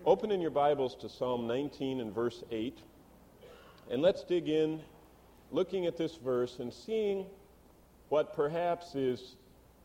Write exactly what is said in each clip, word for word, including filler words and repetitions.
Open in your Bibles to Psalm nineteen and verse eight, and let's dig in, looking at this verse and seeing what perhaps is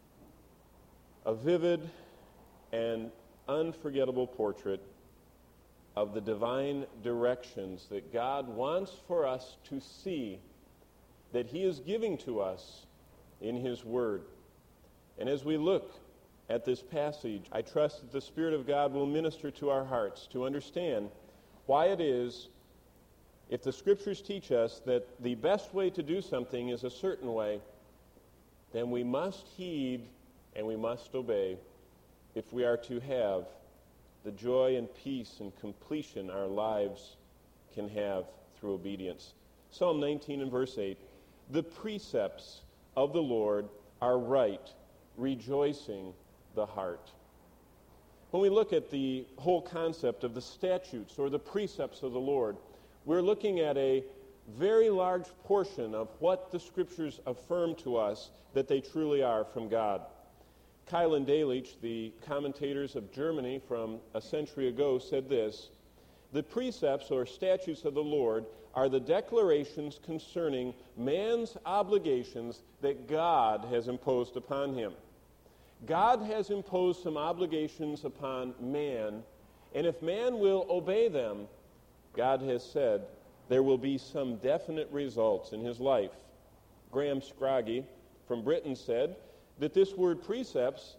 a vivid and unforgettable portrait of the divine directions that God wants for us to see that He is giving to us in His Word. And as we look at this passage, I trust that the Spirit of God will minister to our hearts to understand why it is, if the Scriptures teach us that the best way to do something is a certain way, then we must heed and we must obey if we are to have the joy and peace and completion our lives can have through obedience. Psalm nineteen and verse eight, the precepts of the Lord are right, rejoicing the heart. When we look at the whole concept of the statutes or the precepts of the Lord, we're looking at a very large portion of what the Scriptures affirm to us that they truly are from God. Keil and Delitzsch, the commentators of Germany from a century ago, said this: the precepts or statutes of the Lord are the declarations concerning man's obligations that God has imposed upon him. God has imposed some obligations upon man, and if man will obey them, God has said there will be some definite results in his life. Graham Scroggie from Britain said that this word precepts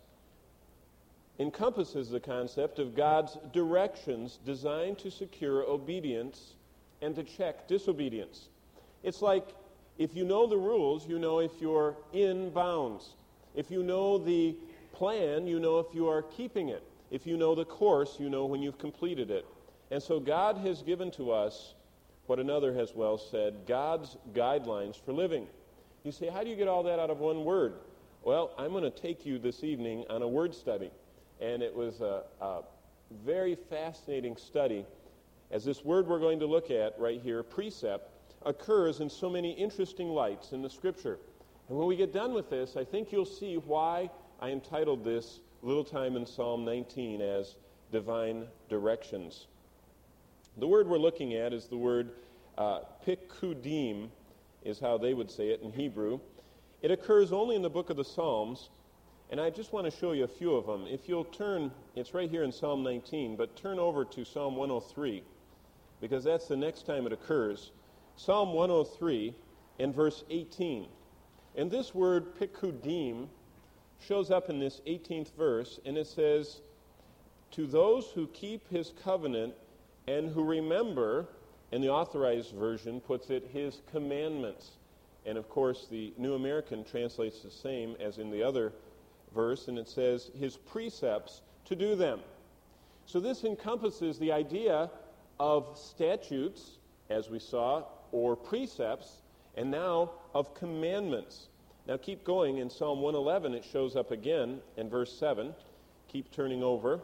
encompasses the concept of God's directions designed to secure obedience and to check disobedience. It's like if you know the rules, you know if you're in bounds. If you know the plan, you know if you are keeping it. If you know the course, you know when you've completed it. And so God has given to us what another has well said, God's guidelines for living. You say, how do you get all that out of one word? Well, I'm going to take you this evening on a word study. And it was a, a very fascinating study, as this word we're going to look at right here, precept, occurs in so many interesting lights in the Scripture. And when we get done with this, I think you'll see why I entitled this little time in Psalm nineteen as Divine Directions. The word we're looking at is the word uh, pikudim, is how they would say it in Hebrew. It occurs only in the book of the Psalms, and I just want to show you a few of them. If you'll turn, it's right here in Psalm nineteen, but turn over to Psalm one oh three, because that's the next time it occurs. Psalm one oh three and verse eighteen. And this word pikudim shows up in this eighteenth verse, and it says, to those who keep His covenant and who remember, and the Authorized Version puts it, His commandments. And of course, the New American translates the same as in the other verse, and it says, His precepts to do them. So this encompasses the idea of statutes, as we saw, or precepts, and now of commandments. Now keep going. In Psalm one eleven, it shows up again in verse seven. Keep turning over.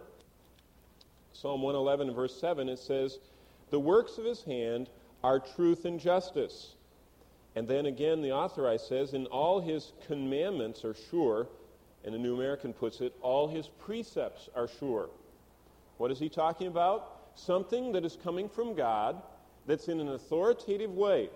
Psalm one eleven and verse seven, it says, the works of His hand are truth and justice. And then again, the Authorized says, in all His commandments are sure, and the New American puts it, all His precepts are sure. What is he talking about? Something that is coming from God that's in an authoritative way.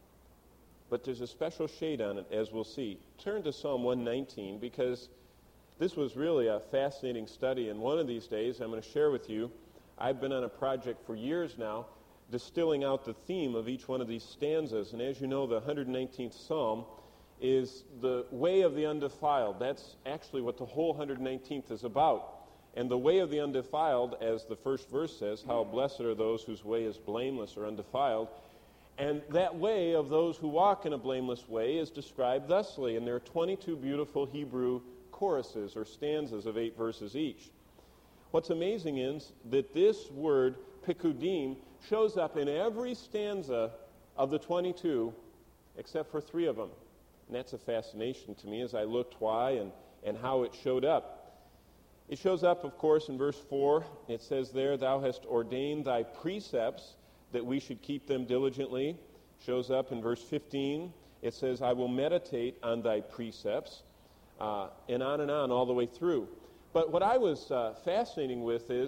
But there's a special shade on it, as we'll see. Turn to Psalm one nineteen, because this was really a fascinating study, and one of these days I'm going to share with you. I've been on a project for years now, distilling out the theme of each one of these stanzas. And as you know, the one hundred nineteenth Psalm is the way of the undefiled. That's actually what the whole one hundred nineteenth is about. And the way of the undefiled, as the first verse says, how blessed are those whose way is blameless or undefiled. And that way of those who walk in a blameless way is described thusly. And there are twenty-two beautiful Hebrew choruses or stanzas of eight verses each. What's amazing is that this word, pikudim, shows up in every stanza of the twenty-two except for three of them. And that's a fascination to me as I looked why and, and how it showed up. It shows up, of course, in verse four. It says there, thou hast ordained thy precepts that we should keep them diligently. Shows up in verse fifteen. It says, I will meditate on thy precepts, uh, and on and on all the way through. But what I was uh, fascinating with is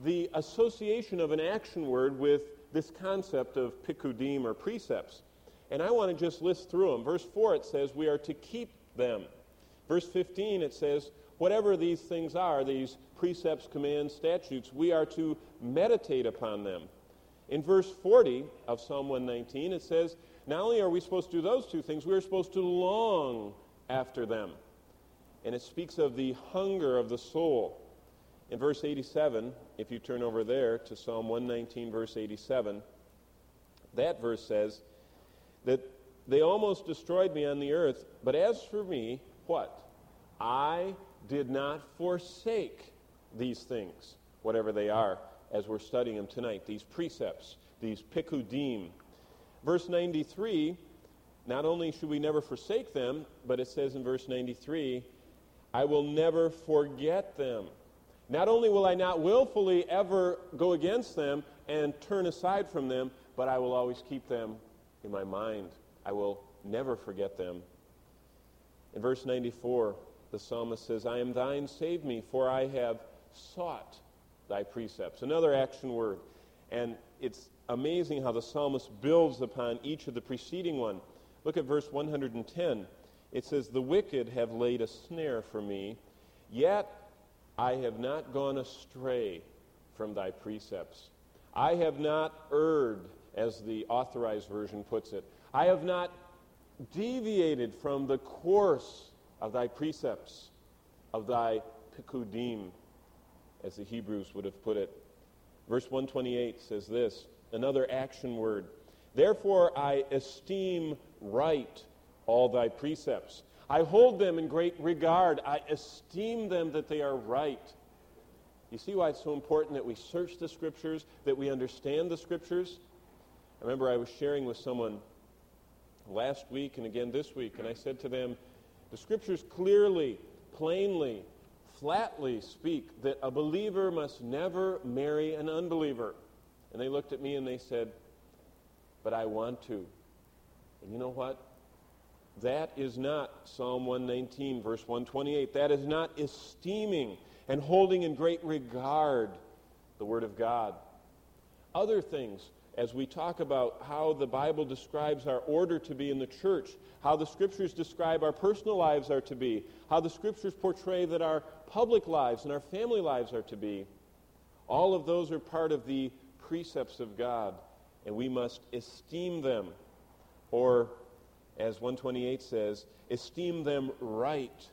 the association of an action word with this concept of pikudim or precepts. And I want to just list through them. Verse four, it says we are to keep them. Verse fifteen, it says, whatever these things are, these precepts, commands, statutes, we are to meditate upon them. In verse forty of Psalm one nineteen, it says, not only are we supposed to do those two things, we are supposed to long after them. And it speaks of the hunger of the soul. In verse eighty-seven, if you turn over there to Psalm one nineteen, verse eighty-seven, that verse says that they almost destroyed me on the earth, but as for me, what? I did not forsake these things, whatever they are, as we're studying them tonight, these precepts, these pikudim. Verse ninety-three, not only should we never forsake them, but it says in verse ninety-three, I will never forget them. Not only will I not willfully ever go against them and turn aside from them, but I will always keep them in my mind. I will never forget them. In verse ninety-four, the psalmist says, I am thine, save me, for I have sought thy precepts. Another action word. And it's amazing how the psalmist builds upon each of the preceding one. Look at verse one hundred ten. It says, the wicked have laid a snare for me, yet I have not gone astray from thy precepts. I have not erred, as the Authorized Version puts it. I have not deviated from the course of thy precepts, of thy pikudim, as the Hebrews would have put it. Verse one twenty-eight says this, another action word. Therefore I esteem right all thy precepts. I hold them in great regard. I esteem them that they are right. You see why it's so important that we search the Scriptures, that we understand the Scriptures? I remember I was sharing with someone last week and again this week, and I said to them, the Scriptures clearly, plainly, flatly speak that a believer must never marry an unbeliever. And they looked at me and they said, but I want to. And you know what? That is not Psalm one nineteen, verse one twenty-eight. That is not esteeming and holding in great regard the Word of God. Other things, as we talk about how the Bible describes our order to be in the church, how the Scriptures describe our personal lives are to be, how the Scriptures portray that our public lives and our family lives are to be, all of those are part of the precepts of God, and we must esteem them, or as one twenty-eight says, esteem them right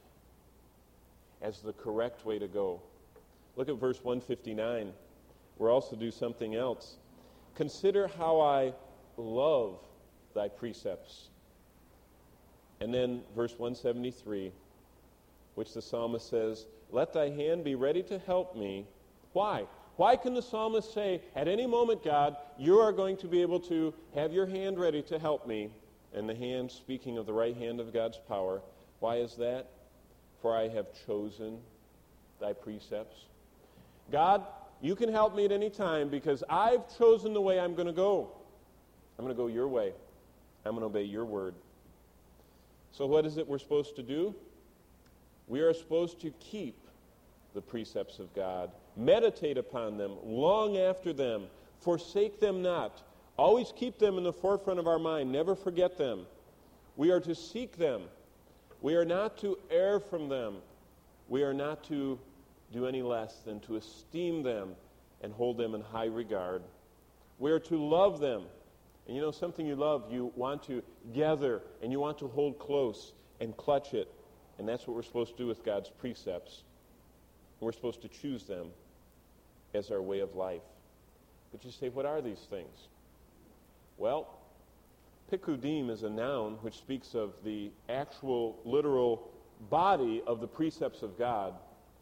as the correct way to go. Look at verse one fifty-nine. We'll also do something else. Consider how I love thy precepts. And then verse one seventy-three, which the psalmist says, let thy hand be ready to help me. Why? Why can the psalmist say, at any moment, God, you are going to be able to have your hand ready to help me? And the hand, speaking of the right hand of God's power. Why is that? For I have chosen thy precepts. God, you can help me at any time because I've chosen the way I'm going to go. I'm going to go your way. I'm going to obey your word. So what is it we're supposed to do? We are supposed to keep the precepts of God, meditate upon them, long after them, forsake them not. Always keep them in the forefront of our mind. Never forget them. We are to seek them. We are not to err from them. We are not to do any less than to esteem them and hold them in high regard. We are to love them. And you know, something you love, you want to gather and you want to hold close and clutch it. And that's what we're supposed to do with God's precepts. We're supposed to choose them as our way of life. But you say, what are these things? Well, pikudim is a noun which speaks of the actual, literal body of the precepts of God.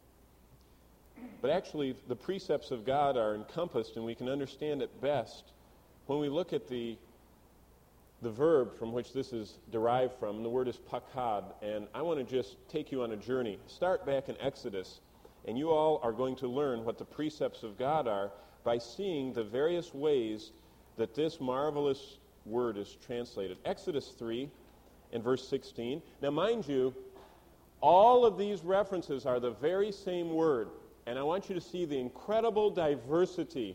But actually, the precepts of God are encompassed, and we can understand it best when we look at the, the verb from which this is derived from. And the word is pakad. And I want to just take you on a journey. Start back in Exodus, and you all are going to learn what the precepts of God are by seeing the various ways that this marvelous word is translated. Exodus three and verse sixteen. Now mind you, all of these references are the very same word. And I want you to see the incredible diversity.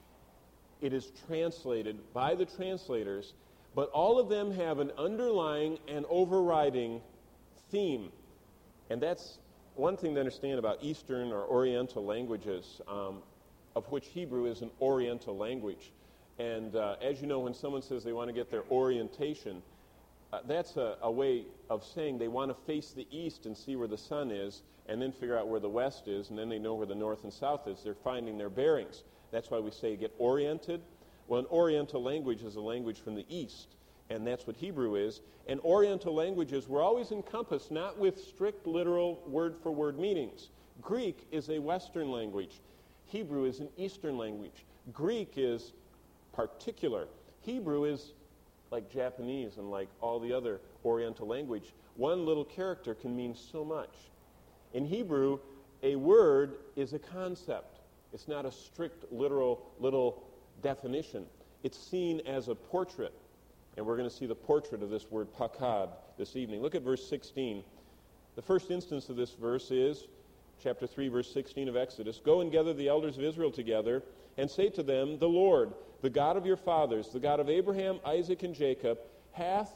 It is translated by the translators, but all of them have an underlying and overriding theme. And that's one thing to understand about Eastern or Oriental languages, um, of which Hebrew is an Oriental language. And uh, as you know, when someone says they want to get their orientation, uh, that's a, a way of saying they want to face the east and see where the sun is, and then figure out where the west is, and then they know where the north and south is. They're finding their bearings. That's why we say get oriented. Well, an Oriental language is a language from the east, and that's what Hebrew is. And Oriental languages were always encompassed not with strict literal word-for-word meanings. Greek is a Western language. Hebrew is an Eastern language. Greek is particular. Hebrew is like Japanese and like all the other Oriental language. One little character can mean so much. In Hebrew, a word is a concept. It's not a strict literal little definition. It's seen as a portrait. And we're going to see the portrait of this word pakad this evening. Look at verse sixteen. The first instance of this verse is chapter three, verse sixteen of Exodus. Go and gather the elders of Israel together and say to them, the Lord, the God of your fathers, the God of Abraham, Isaac, and Jacob, hath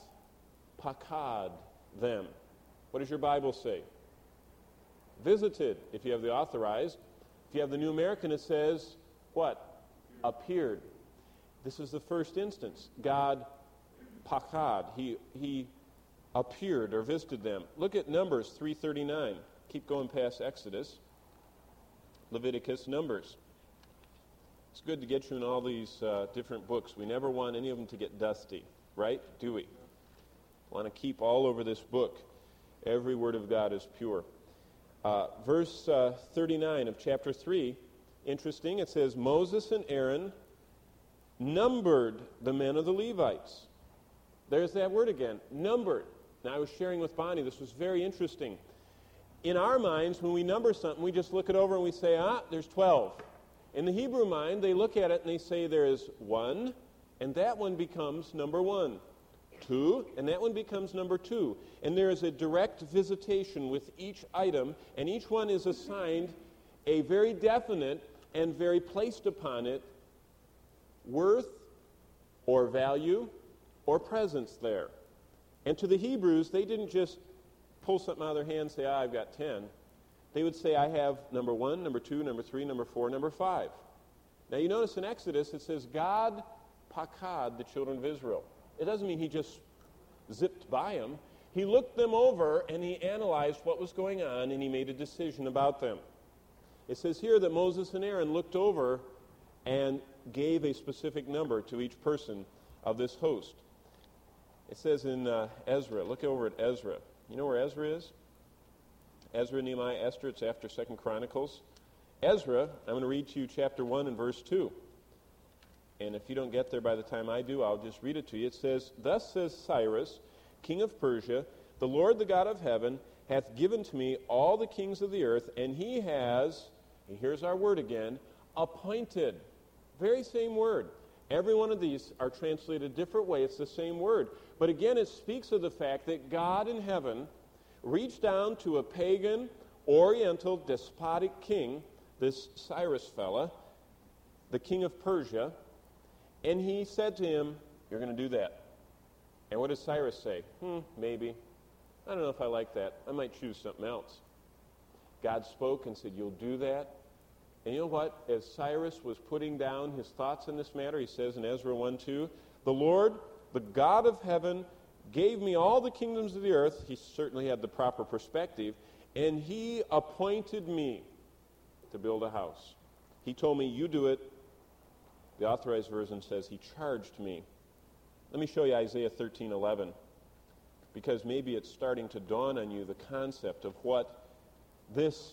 pakad them. What does your Bible say? Visited, if you have the authorized. If you have the New American, it says, what? Appeared. This is the first instance. God pakad. He, he appeared or visited them. Look at Numbers three thirty-nine. Keep going past Exodus. Leviticus, Numbers. It's good to get you in all these uh, different books. We never want any of them to get dusty, right? Do we? Want to keep all over this book. Every word of God is pure. Uh, verse uh, thirty-nine of chapter three, interesting. It says, Moses and Aaron numbered the men of the Levites. There's that word again, numbered. Now, I was sharing with Bonnie, this was very interesting. In our minds, when we number something, we just look it over and we say, ah, there's twelve. In the Hebrew mind, they look at it and they say there is one, and that one becomes number one. Two, and that one becomes number two. And there is a direct visitation with each item, and each one is assigned a very definite and very placed upon it worth or value or presence there. And to the Hebrews, they didn't just pull something out of their hand and say, ah, I've got ten. They would say, I have number one, number two, number three, number four, number five. Now you notice in Exodus it says, God pakad the children of Israel. It doesn't mean he just zipped by them. He looked them over and he analyzed what was going on and he made a decision about them. It says here that Moses and Aaron looked over and gave a specific number to each person of this host. It says in uh, Ezra, look over at Ezra. You know where Ezra is? Ezra, Nehemiah, Esther, it's after Second Chronicles. Ezra, I'm going to read to you chapter one and verse two. And if you don't get there by the time I do, I'll just read it to you. It says, Thus says Cyrus, king of Persia, the Lord, the God of heaven, hath given to me all the kings of the earth, and he has, and here's our word again, appointed. Very same word. Every one of these are translated a different way. It's the same word. But again, it speaks of the fact that God in heaven reached down to a pagan, oriental, despotic king, this Cyrus fella, the king of Persia, and he said to him, you're going to do that. And what does Cyrus say? Hmm, maybe. I don't know if I like that. I might choose something else. God spoke and said, you'll do that. And you know what? As Cyrus was putting down his thoughts in this matter, he says in Ezra one two, the Lord, the God of heaven, gave me all the kingdoms of the earth. He certainly had the proper perspective. And he appointed me to build a house. He told me, you do it. The Authorized Version says he charged me. Let me show you Isaiah thirteen eleven, because maybe it's starting to dawn on you the concept of what this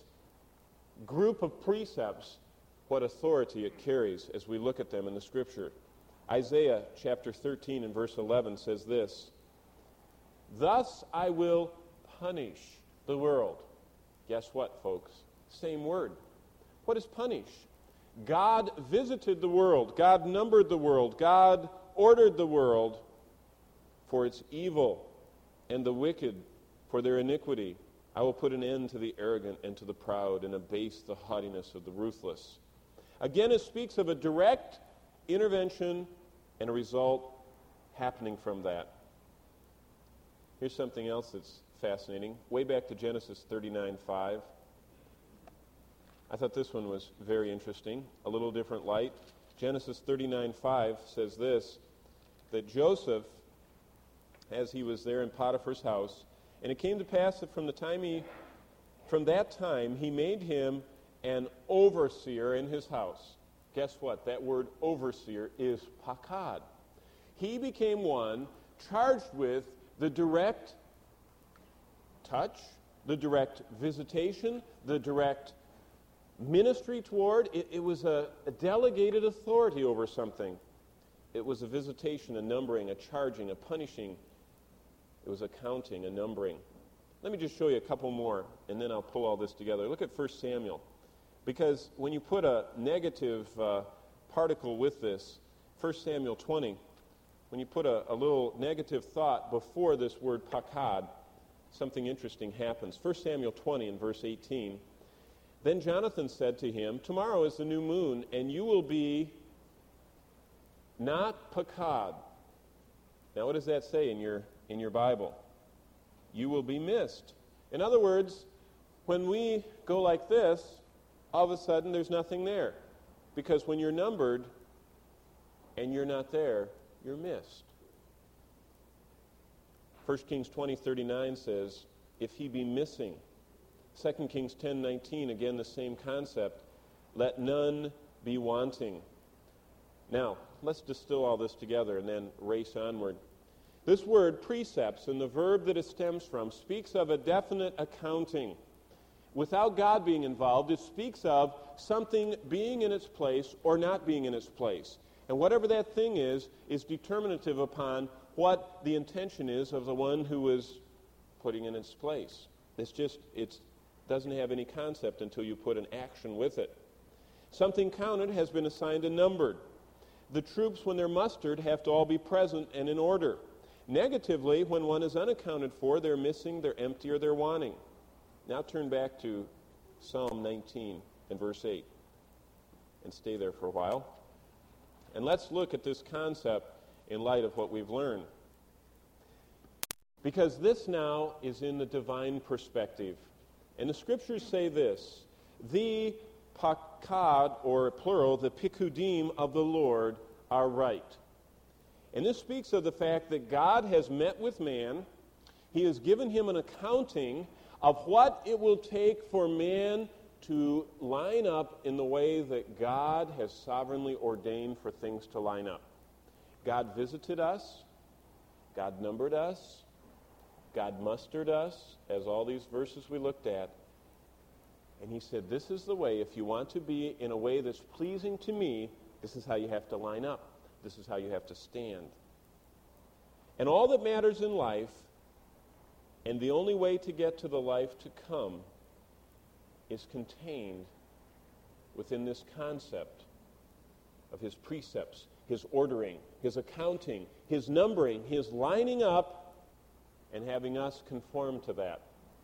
group of precepts, what authority it carries as we look at them in the Scripture. Isaiah chapter thirteen and verse eleven says this, Thus I will punish the world. Guess what, folks? Same word. What is punish? God visited the world. God numbered the world. God ordered the world for its evil, and the wicked for their iniquity. I will put an end to the arrogant and to the proud and abase the haughtiness of the ruthless. Again, it speaks of a direct intervention and a result happening from that. Here's something else that's fascinating. Way back to Genesis thirty-nine five. I thought this one was very interesting. A little different light. Genesis thirty-nine five says this, that Joseph, as he was there in Potiphar's house, and it came to pass that from the time he, from that time, he made him an overseer in his house. Guess what? That word overseer is pakad. He became one charged with the direct touch, the direct visitation, the direct ministry toward. It, it was a, a delegated authority over something. It was a visitation, a numbering, a charging, a punishing. It was a counting, a numbering. Let me just show you a couple more, and then I'll pull all this together. Look at First Samuel. Because when you put a negative uh, particle with this, First Samuel twenty, when you put a, a little negative thought before this word pakad, something interesting happens. First Samuel twenty in verse eighteen. Then Jonathan said to him, tomorrow is the new moon, and you will be not pakad. Now what does that say in your in your Bible? You will be missed. In other words, when we go like this, all of a sudden there's nothing there. Because when you're numbered and you're not there, you're missed. First Kings twenty thirty-nine says, if he be missing. Second Kings ten nineteen, again the same concept. Let none be wanting. Now, let's distill all this together and then race onward. This word, precepts, and the verb that it stems from, speaks of a definite accounting. Without God being involved, it speaks of something being in its place or not being in its place. And whatever that thing is, is determinative upon what the intention is of the one who is putting in its place. It's just, it doesn't have any concept until you put an action with it. Something counted has been assigned and numbered. The troops, when they're mustered, have to all be present and in order. Negatively, when one is unaccounted for, they're missing, they're empty, or they're wanting. Now turn back to Psalm nineteen and verse eight and stay there for a while. And let's look at this concept in light of what we've learned. Because this now is in the divine perspective. And the scriptures say this, the pakad, or plural, the pikudim of the Lord are right. And this speaks of the fact that God has met with man. He has given him an accounting of what it will take for man to line up in the way that God has sovereignly ordained for things to line up. God visited us. God numbered us. God mustered us, as all these verses we looked at. And he said, this is the way, if you want to be in a way that's pleasing to me, this is how you have to line up. This is how you have to stand. And all that matters in life, and the only way to get to the life to come, is contained within this concept of his precepts, his ordering, his accounting, his numbering, his lining up, and having us conform to that.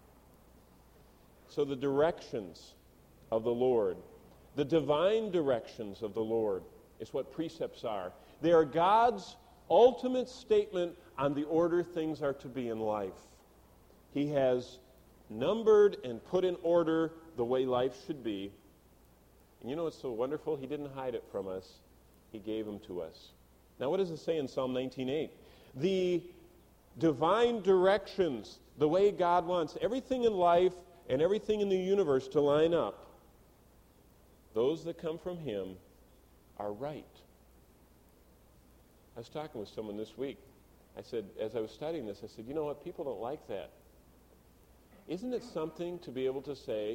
So the directions of the Lord, the divine directions of the Lord, is what precepts are. They are God's ultimate statement on the order things are to be in life. He has numbered and put in order the way life should be. And you know what's so wonderful? He didn't hide it from us. He gave them to us. Now what does it say in Psalm nineteen eight? The divine directions, the way God wants everything in life and everything in the universe to line up, those that come from him are right. I was talking with someone this week. I said, as I was studying this, I said, you know what, people don't like that. Isn't it something to be able to say,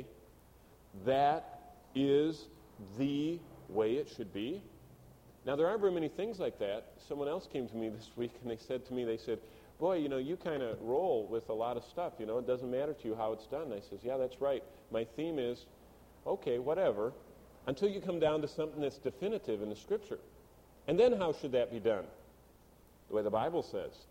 that is the way it should be? Now, there aren't very many things like that. Someone else came to me this week, and they said to me, they said, boy, you know, you kind of roll with a lot of stuff, you know, it doesn't matter to you how it's done. I says, yeah, that's right. My theme is, okay, whatever, until you come down to something that's definitive in the Scripture. And then how should that be done? The way the Bible says.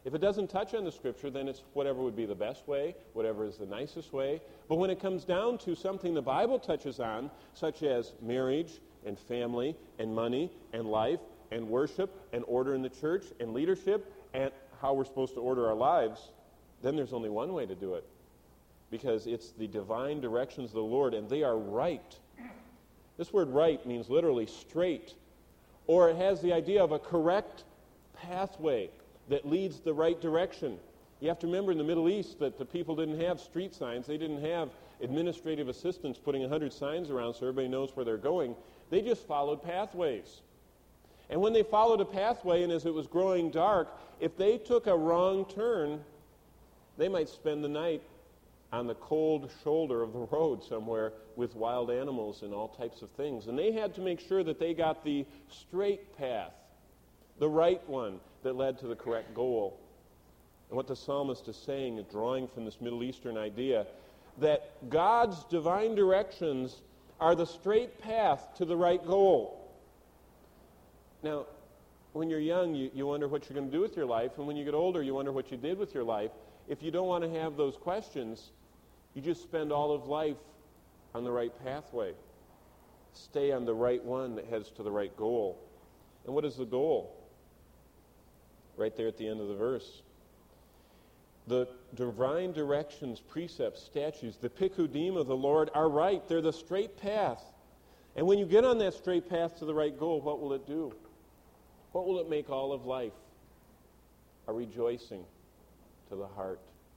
If it doesn't touch on the Scripture, then it's whatever would be the best way, whatever is the nicest way. But when it comes down to something the Bible touches on, such as marriage and family and money and life and worship and order in the church and leadership and how we're supposed to order our lives, then there's only one way to do it. Because it's the divine directions of the Lord, and they are right. This word right means literally straight, or it has the idea of a correct pathway that leads the right direction. You have to remember in the Middle East that the people didn't have street signs. They didn't have administrative assistants putting a hundred signs around so everybody knows where they're going. They just followed pathways. And when they followed a pathway, and as it was growing dark, if they took a wrong turn, they might spend the night on the cold shoulder of the road somewhere with wild animals and all types of things. And they had to make sure that they got the straight path, the right one that led to the correct goal. And what the psalmist is saying is drawing from this Middle Eastern idea that God's divine directions are the straight path to the right goal. Now, when you're young, you, you wonder what you're going to do with your life, and when you get older, you wonder what you did with your life. If you don't want to have those questions, you just spend all of life on the right pathway. Stay on the right one that heads to the right goal. And what is the goal? Right there at the end of the verse. The divine directions, precepts, statutes, the pikudim of the Lord are right. They're the straight path. And when you get on that straight path to the right goal, what will it do? What will it make all of life? A rejoicing to the heart.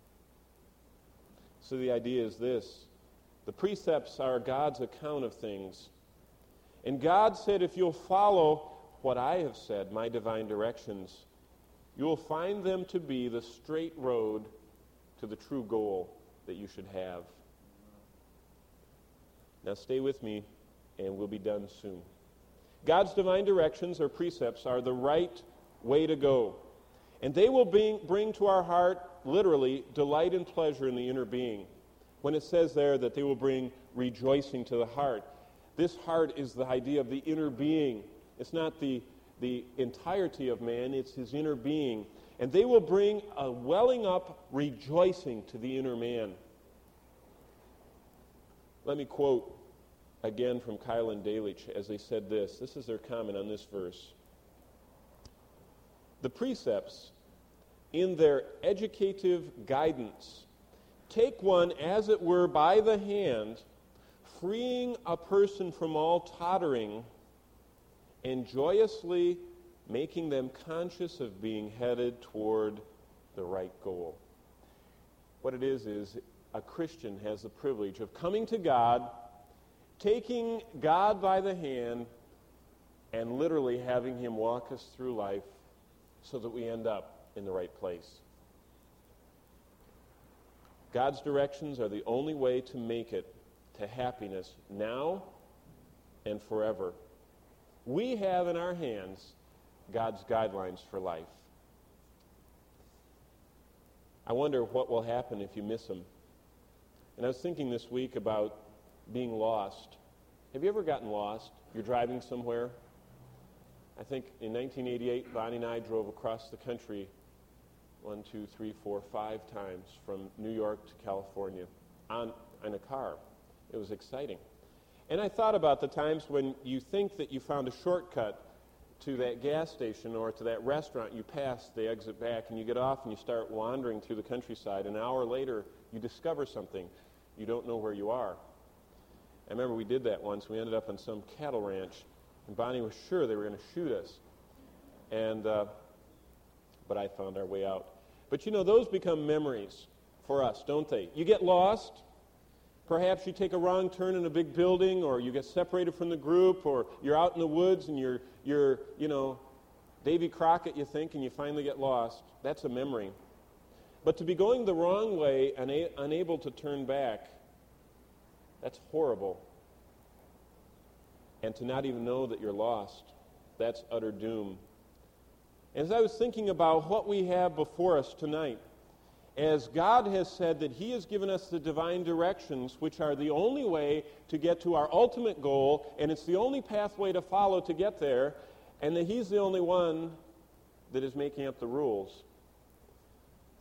So the idea is this. The precepts are God's account of things. And God said, if you'll follow what I have said, my divine directions, you will find them to be the straight road to the true goal that you should have. Now stay with me, and we'll be done soon. God's divine directions or precepts are the right way to go. And they will bring, bring to our heart, literally, delight and pleasure in the inner being. When it says there that they will bring rejoicing to the heart, this heart is the idea of the inner being. It's not the the entirety of man, it's his inner being. And they will bring a welling up rejoicing to the inner man. Let me quote again from Keil and Delitzsch as they said this. This is their comment on this verse. The precepts, in their educative guidance, take one, as it were, by the hand, freeing a person from all tottering and joyously making them conscious of being headed toward the right goal. What it is is a Christian has the privilege of coming to God, taking God by the hand, and literally having him walk us through life so that we end up in the right place. God's directions are the only way to make it to happiness now and forever. We have in our hands God's guidelines for life. I wonder what will happen if you miss them. And I was thinking this week about being lost. Have you ever gotten lost? You're driving somewhere. I think in nineteen eighty-eight, Bonnie and I drove across the country one, two, three, four, five times from New York to California on in a car. It was exciting. And I thought about the times when you think that you found a shortcut to that gas station or to that restaurant you pass the exit back, and you get off and you start wandering through the countryside. An hour later, you discover something. You don't know where you are. I remember we did that once. We ended up on some cattle ranch, and Bonnie was sure they were going to shoot us. And uh, but I found our way out. But you know, those become memories for us, don't they? You get lost. Perhaps you take a wrong turn in a big building, or you get separated from the group, or you're out in the woods and you're, you're, you know, Davy Crockett, you think, and you finally get lost. That's a memory. But to be going the wrong way and una- unable to turn back, that's horrible. And to not even know that you're lost, that's utter doom. As I was thinking about what we have before us tonight, as God has said that he has given us the divine directions, which are the only way to get to our ultimate goal, and it's the only pathway to follow to get there, and that he's the only one that is making up the rules.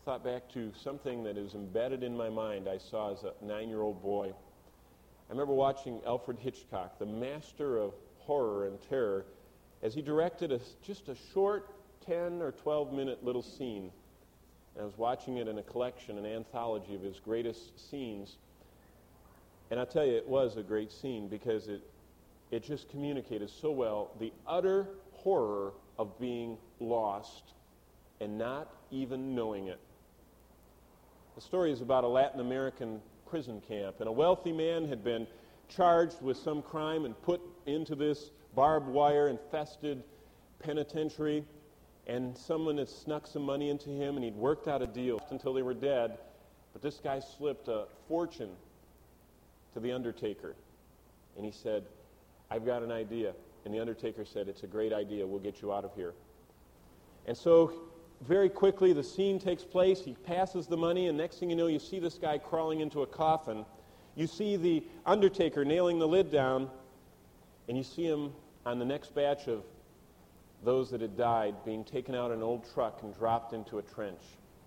thought back to something that is embedded in my mind I saw as a nine-year-old boy. I remember watching Alfred Hitchcock, the master of horror and terror, as he directed a, just a short ten or twelve minute little scene. And I was watching it in a collection, an anthology of his greatest scenes. And I'll tell you, it was a great scene because it, it just communicated so well the utter horror of being lost and not even knowing it. The story is about a Latin American prison camp, and a wealthy man had been charged with some crime and put into this barbed wire infested penitentiary, and someone had snuck some money into him, and he'd worked out a deal until they were dead. But this guy slipped a fortune to the undertaker, and he said, "I've got an idea." And the undertaker said, "It's a great idea. We'll get you out of here." And so very quickly the scene takes place. He passes the money, and next thing you know, you see this guy crawling into a coffin. You see the undertaker nailing the lid down, and you see him on the next batch of those that had died being taken out in an old truck and dropped into a trench.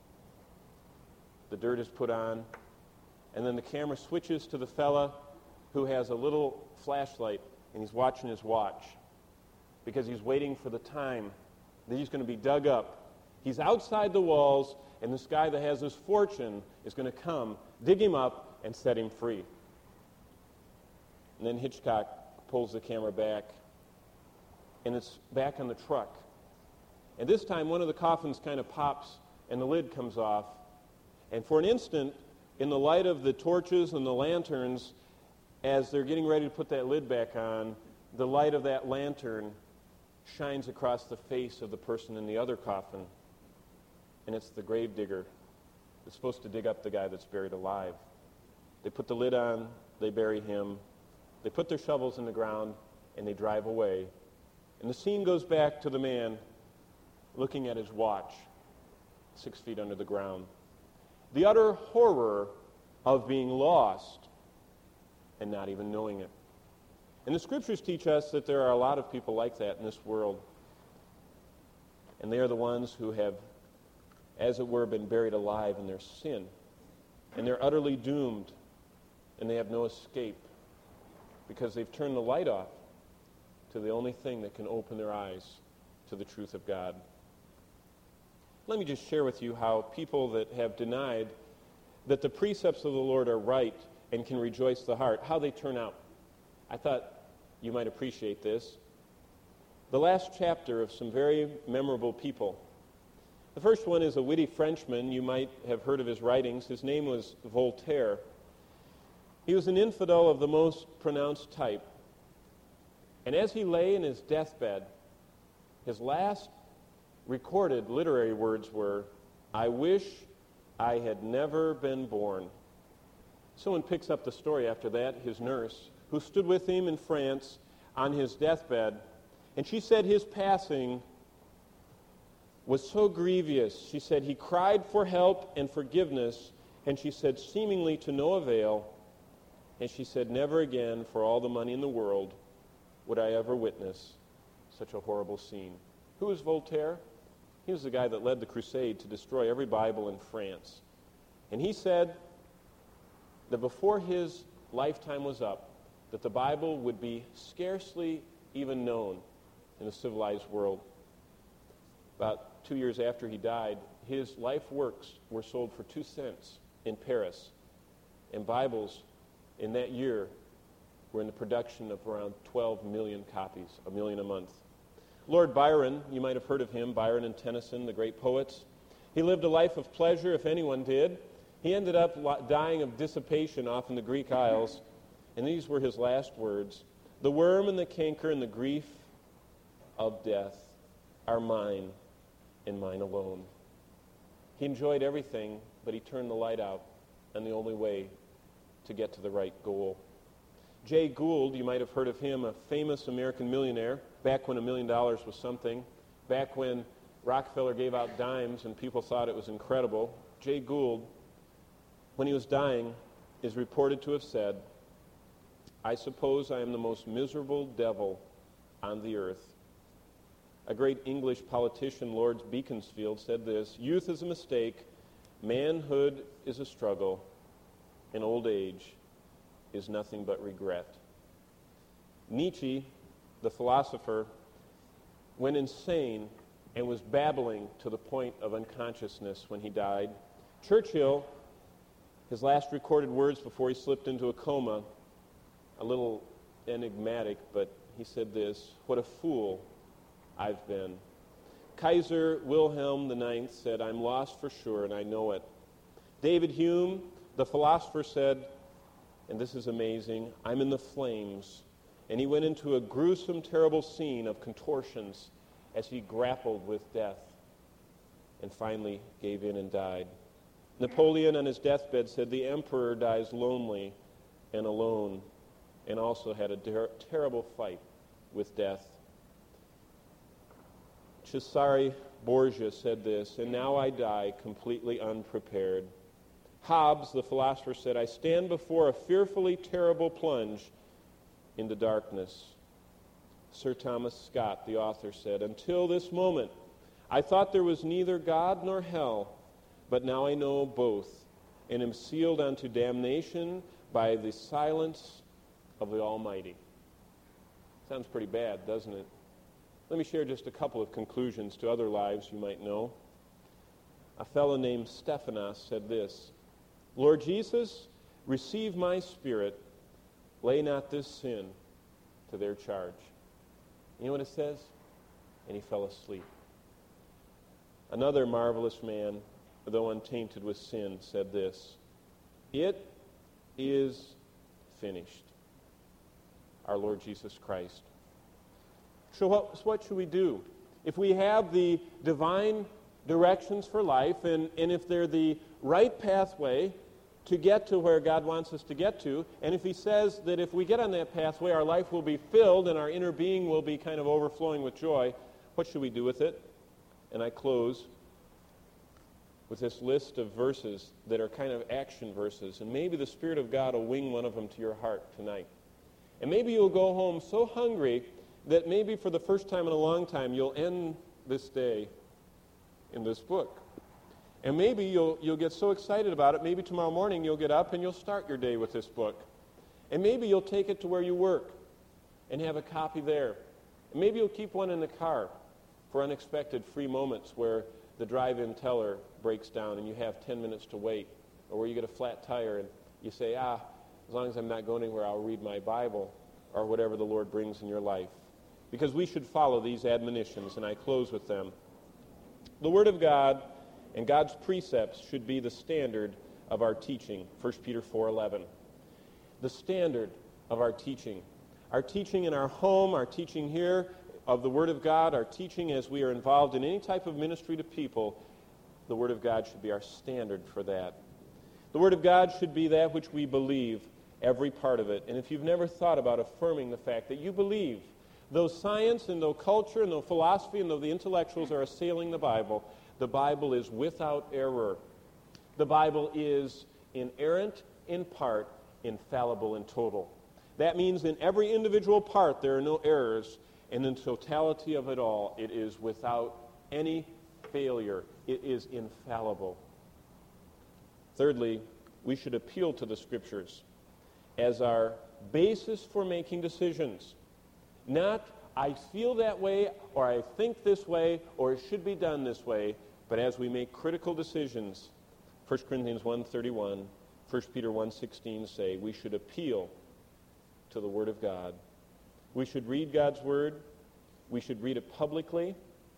The dirt is put on, and then the camera switches to the fella who has a little flashlight, and he's watching his watch because he's waiting for the time that he's going to be dug up. He's outside the walls, and this guy that has this fortune is going to come, dig him up, and set him free. And then Hitchcock pulls the camera back, and it's back on the truck. And this time, one of the coffins kind of pops, and the lid comes off. And for an instant, in the light of the torches and the lanterns, as they're getting ready to put that lid back on, the light of that lantern shines across the face of the person in the other coffin. And it's the grave digger that's supposed to dig up the guy that's buried alive. They put the lid on, they bury him, they put their shovels in the ground, and they drive away. And the scene goes back to the man looking at his watch, six feet under the ground. The utter horror of being lost and not even knowing it. And the scriptures teach us that there are a lot of people like that in this world. And they are the ones who have, as it were, been buried alive in their sin. And they're utterly doomed, and they have no escape because they've turned the light off to the only thing that can open their eyes to the truth of God. Let me just share with you how people that have denied that the precepts of the Lord are right and can rejoice the heart, how they turn out. I thought you might appreciate this. The last chapter of some very memorable people. The first one is a witty Frenchman. You might have heard of his writings. His name was Voltaire. He was an infidel of the most pronounced type. And as he lay in his deathbed, his last recorded literary words were, "I wish I had never been born." Someone picks up the story after that, his nurse, who stood with him in France on his deathbed, and she said his passing was so grievous. She said he cried for help and forgiveness, and she said seemingly to no avail, and she said never again for all the money in the world would I ever witness such a horrible scene. Who was Voltaire? He was the guy that led the crusade to destroy every Bible in France. And he said that before his lifetime was up, that the Bible would be scarcely even known in the civilized world. About two years after he died, his life works were sold for two cents in Paris. And Bibles in that year were in the production of around twelve million copies, a million a month. Lord Byron, you might have heard of him, Byron and Tennyson, the great poets. He lived a life of pleasure, if anyone did. He ended up dying of dissipation off in the Greek Isles, and these were his last words: "The worm and the canker and the grief of death are mine and mine alone." He enjoyed everything, but he turned the light out on the only way to get to the right goal. Jay Gould, you might have heard of him, a famous American millionaire, back when a million dollars was something, back when Rockefeller gave out dimes and people thought it was incredible. Jay Gould, when he was dying, is reported to have said, "I suppose I am the most miserable devil on the earth." A great English politician, Lord Beaconsfield, said this: "Youth is a mistake, Manhood is a struggle, and old age is nothing but regret. Nietzsche, the philosopher, went insane and was babbling to the point of unconsciousness when he died. Churchill, his last recorded words before he slipped into a coma, a little enigmatic, but he said this: "What a fool I've been." Kaiser Wilhelm the Ninth said, "I'm lost for sure, and I know it." David Hume, the philosopher, said, and this is amazing, "I'm in the flames." And he went into a gruesome, terrible scene of contortions as he grappled with death and finally gave in and died. Napoleon on his deathbed said, "The emperor dies lonely and alone," and also had a ter- terrible fight with death. Cesare Borgia said this, "And now I die completely unprepared." Hobbes, the philosopher, said, "I stand before a fearfully terrible plunge into darkness." Sir Thomas Scott, the author, said, "Until this moment, I thought there was neither God nor hell, but now I know both, and am sealed unto damnation by the silence of the Almighty." Sounds pretty bad, doesn't it? Let me share just a couple of conclusions to other lives you might know. A fellow named Stephanos said this: "Lord Jesus, receive my spirit, lay not this sin to their charge." You know what it says? And he fell asleep. Another marvelous man, though untainted with sin, said this: "It is finished." Our Lord Jesus Christ. So what, so what should we do? If we have the divine directions for life, and, and if they're the right pathway to get to where God wants us to get to, and if he says that if we get on that pathway, our life will be filled and our inner being will be kind of overflowing with joy, what should we do with it? And I close with this list of verses that are kind of action verses, and maybe the Spirit of God will wing one of them to your heart tonight. And maybe you'll go home so hungry that maybe for the first time in a long time you'll end this day in this book. And maybe you'll you'll get so excited about it, maybe tomorrow morning you'll get up and you'll start your day with this book. And maybe you'll take it to where you work and have a copy there. And maybe you'll keep one in the car for unexpected free moments where the drive-in teller breaks down and you have ten minutes to wait, or where you get a flat tire and you say, ah, as long as I'm not going anywhere, I'll read my Bible, or whatever the Lord brings in your life. Because we should follow these admonitions, and I close with them. The Word of God and God's precepts should be the standard of our teaching, First Peter four eleven. The standard of our teaching. Our teaching in our home, our teaching here of the Word of God, our teaching as we are involved in any type of ministry to people, the Word of God should be our standard for that. The Word of God should be that which we believe, every part of it. And if you've never thought about affirming the fact that you believe, though science and though culture and though philosophy and though the intellectuals are assailing the Bible, the Bible is without error. The Bible is inerrant in part, infallible in total. That means in every individual part there are no errors, and in totality of it all, it is without any failure. It is infallible. Thirdly, we should appeal to the Scriptures as our basis for making decisions. Not, I feel that way, or I think this way, or it should be done this way, but as we make critical decisions, First Corinthians one thirty-one, First Peter one sixteen say we should appeal to the Word of God. We should read God's Word. We should read it publicly.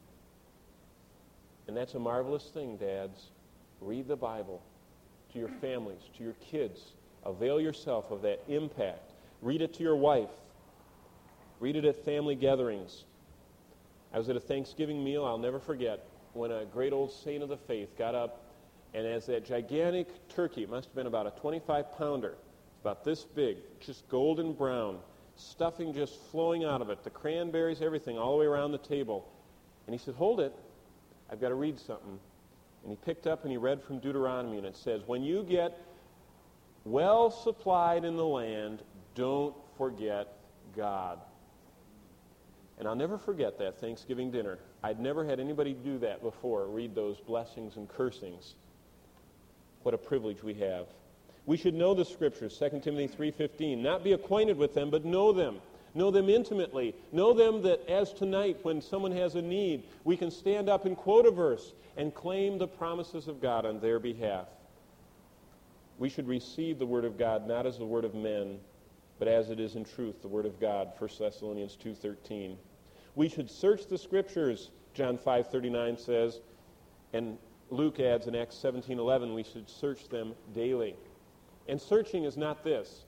And that's a marvelous thing, dads. Read the Bible to your families, to your kids. Avail yourself of that impact. Read it to your wife. Read it at family gatherings. I was at a Thanksgiving meal, I'll never forget, when a great old saint of the faith got up, and as that gigantic turkey, it must have been about a twenty-five pounder, about this big, just golden brown, stuffing just flowing out of it, the cranberries, everything, all the way around the table. And he said, hold it, I've got to read something. And he picked up and he read from Deuteronomy, and it says, when you get well supplied in the land, don't forget God. And I'll never forget that Thanksgiving dinner. I'd never had anybody do that before, read those blessings and cursings. What a privilege we have. We should know the Scriptures, Second Timothy three fifteen. Not be acquainted with them, but know them. Know them intimately. Know them that as tonight, when someone has a need, we can stand up and quote a verse and claim the promises of God on their behalf. We should receive the Word of God not as the word of men, but as it is in truth, the Word of God, First Thessalonians two thirteen. We should search the Scriptures, John five thirty-nine says, and Luke adds in Acts seventeen eleven, we should search them daily. And searching is not this.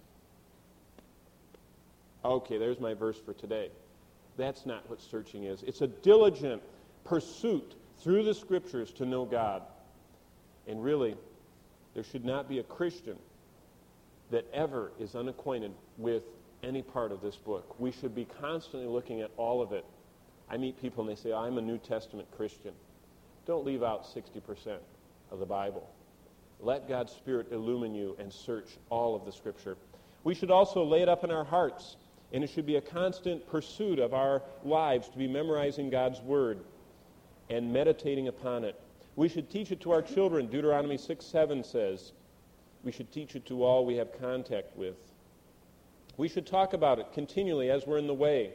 Okay, there's my verse for today. That's not what searching is. It's a diligent pursuit through the Scriptures to know God. And really, there should not be a Christian that ever is unacquainted with any part of this book. We should be constantly looking at all of it. I meet people and they say, I'm a New Testament Christian. Don't leave out sixty percent of the Bible. Let God's Spirit illumine you and search all of the Scripture. We should also lay it up in our hearts, and it should be a constant pursuit of our lives to be memorizing God's Word and meditating upon it. We should teach it to our children. Deuteronomy six seven says, we should teach it to all we have contact with. We should talk about it continually as we're in the way.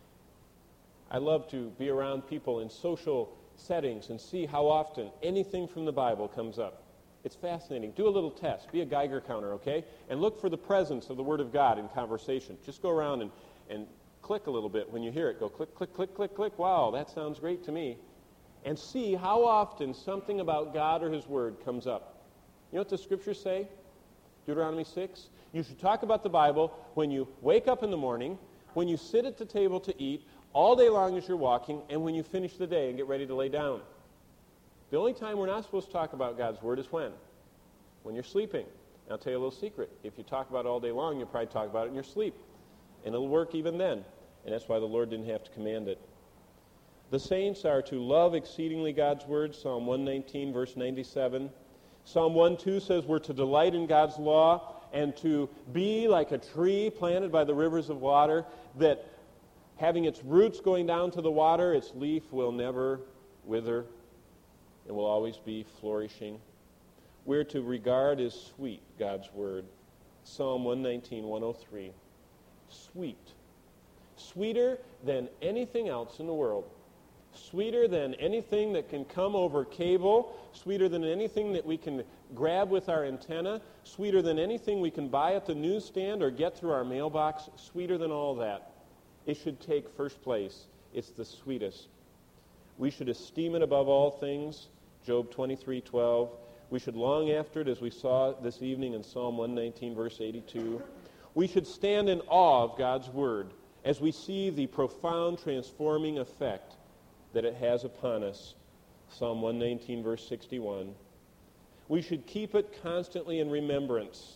I love to be around people in social settings and see how often anything from the Bible comes up. It's fascinating. Do a little test. Be a Geiger counter, okay? And look for the presence of the Word of God in conversation. Just go around and, and click a little bit when you hear it. Go click, click, click, click, click. Wow, that sounds great to me. And see how often something about God or His Word comes up. You know what the Scriptures say? Deuteronomy six. You should talk about the Bible when you wake up in the morning, when you sit at the table to eat, all day long as you're walking, and when you finish the day and get ready to lay down. The only time we're not supposed to talk about God's Word is when? When you're sleeping. And I'll tell you a little secret. If you talk about it all day long, you'll probably talk about it in your sleep. And it'll work even then. And that's why the Lord didn't have to command it. The saints are to love exceedingly God's Word, Psalm one nineteen, verse ninety-seven. Psalm one two says we're to delight in God's law and to be like a tree planted by the rivers of water, that having its roots going down to the water, its leaf will never wither. It will always be flourishing. We're to regard as sweet God's Word. Psalm one nineteen, one oh three. Sweet. Sweeter than anything else in the world. Sweeter than anything that can come over cable. Sweeter than anything that we can grab with our antenna. Sweeter than anything we can buy at the newsstand or get through our mailbox. Sweeter than all that. It should take first place. It's the sweetest. We should esteem it above all things. Job twenty-three twelve. We should long after it, as we saw this evening in Psalm one nineteen, verse eighty-two. We should stand in awe of God's Word as we see the profound transforming effect that it has upon us. Psalm one nineteen, verse sixty-one. We should keep it constantly in remembrance.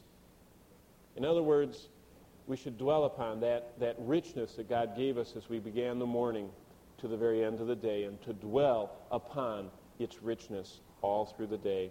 In other words, we should dwell upon that, that richness that God gave us as we began the morning to the very end of the day, and to dwell upon its richness all through the day.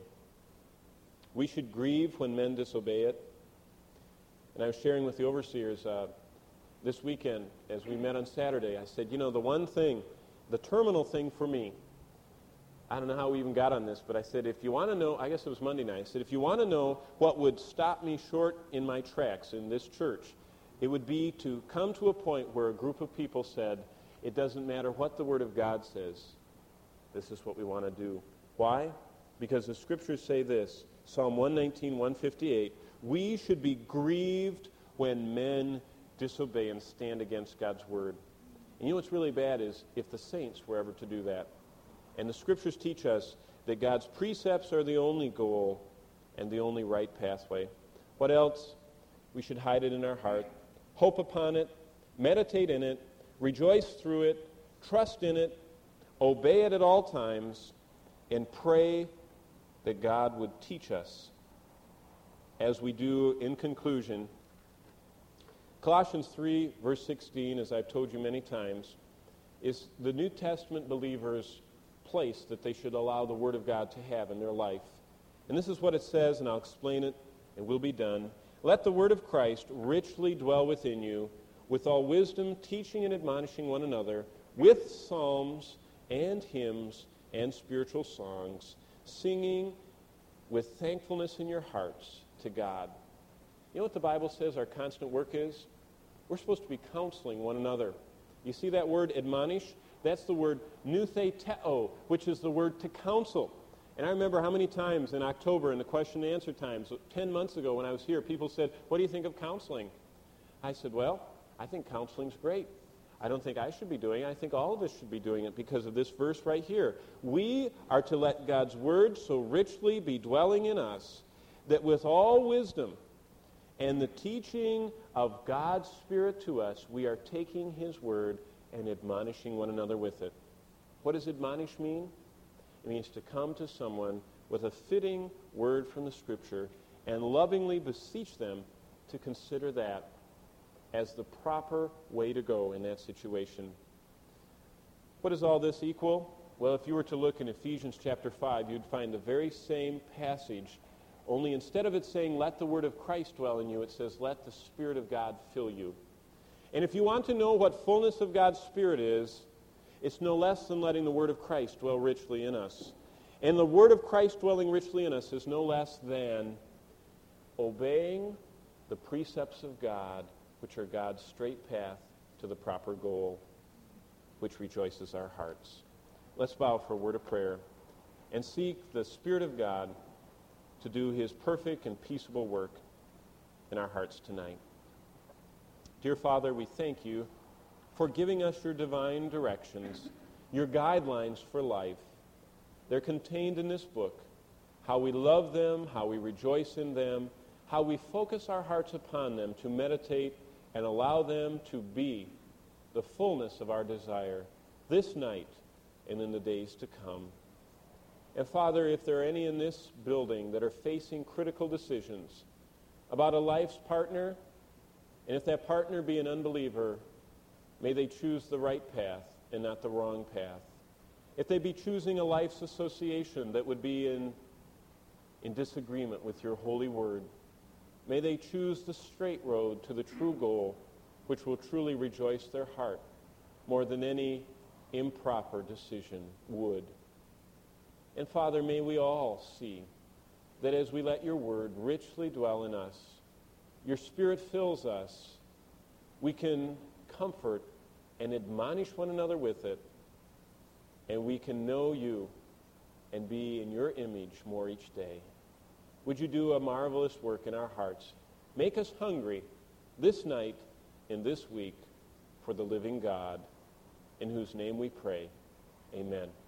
We should grieve when men disobey it. And I was sharing with the overseers uh, this weekend as we met on Saturday. I said, you know, the one thing, the terminal thing for me, I don't know how we even got on this, but I said, if you want to know, I guess it was Monday night, I said, if you want to know what would stop me short in my tracks in this church, it would be to come to a point where a group of people said, it doesn't matter what the Word of God says, this is what we want to do. Why? Because the Scriptures say this, Psalm one nineteen, one fifty-eight, we should be grieved when men disobey and stand against God's Word. And you know what's really bad is if the saints were ever to do that. And the Scriptures teach us that God's precepts are the only goal and the only right pathway. What else? We should hide it in our heart, hope upon it, meditate in it, rejoice through it, trust in it, obey it at all times, and pray that God would teach us. As we do in conclusion, Colossians three, verse sixteen, as I've told you many times, is the New Testament believers' place that they should allow the Word of God to have in their life. And this is what it says, and I'll explain it, and we'll be done. Let the Word of Christ richly dwell within you, with all wisdom, teaching and admonishing one another, with psalms and hymns and spiritual songs, singing with thankfulness in your hearts to God. You know what the Bible says our constant work is? We're supposed to be counseling one another. You see that word admonish? That's the word nutheteo, which is the word to counsel. And I remember how many times in October in the question and answer times, ten months ago when I was here, people said, what do you think of counseling? I said, well, I think counseling's great. I don't think I should be doing it. I think all of us should be doing it because of this verse right here. We are to let God's word so richly be dwelling in us that with all wisdom and the teaching of God's Spirit to us, we are taking his word and admonishing one another with it. What does admonish mean? It means to come to someone with a fitting word from the Scripture and lovingly beseech them to consider that as the proper way to go in that situation. What does all this equal? Well, if you were to look in Ephesians chapter five, you'd find the very same passage, only instead of it saying, let the word of Christ dwell in you, it says, let the Spirit of God fill you. And if you want to know what fullness of God's Spirit is, it's no less than letting the word of Christ dwell richly in us. And the word of Christ dwelling richly in us is no less than obeying the precepts of God, which are God's straight path to the proper goal, which rejoices our hearts. Let's bow for a word of prayer and seek the Spirit of God to do his perfect and peaceable work in our hearts tonight. Dear Father, we thank you for giving us your divine directions, your guidelines for life. They're contained in this book. How we love them, how we rejoice in them, how we focus our hearts upon them to meditate and allow them to be the fullness of our desire this night and in the days to come. And Father, if there are any in this building that are facing critical decisions about a life's partner, and if that partner be an unbeliever, may they choose the right path and not the wrong path. If they be choosing a life's association that would be in, in disagreement with your holy word, may they choose the straight road to the true goal, which will truly rejoice their heart more than any improper decision would. And Father, may we all see that as we let your word richly dwell in us, your Spirit fills us, we can comfort and admonish one another with it, and we can know you and be in your image more each day. Would you do a marvelous work in our hearts? Make us hungry this night and this week for the living God, in whose name we pray. Amen.